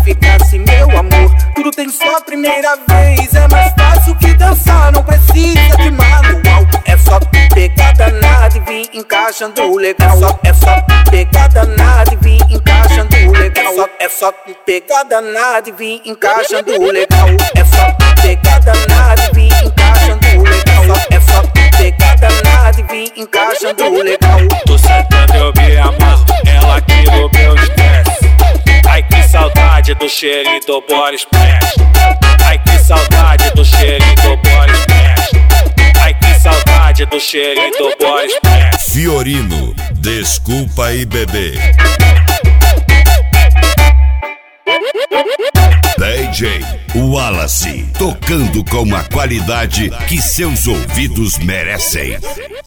ficasse, meu amor. Tudo tem sua primeira vez, é mais fácil que dançar, não precisa de manual. É só pegar danado e vir encaixando legal. É só pegar danado e vir encaixando legal. É só pegar danado e vir encaixando legal. É só pegar danado e vir encaixando legal. É só pegar danado e vir encaixando legal. Tô sentando, eu me amarro, ela aqui no meu estresse. Ai que saudade do cheirinho do Body Splash. Ai que saudade do cheirinho do Body Splash. Ai que saudade do cheirinho do Body Splash. Fiorino, desculpa aí, bebê. DJ Wallace, tocando com a qualidade que seus ouvidos merecem.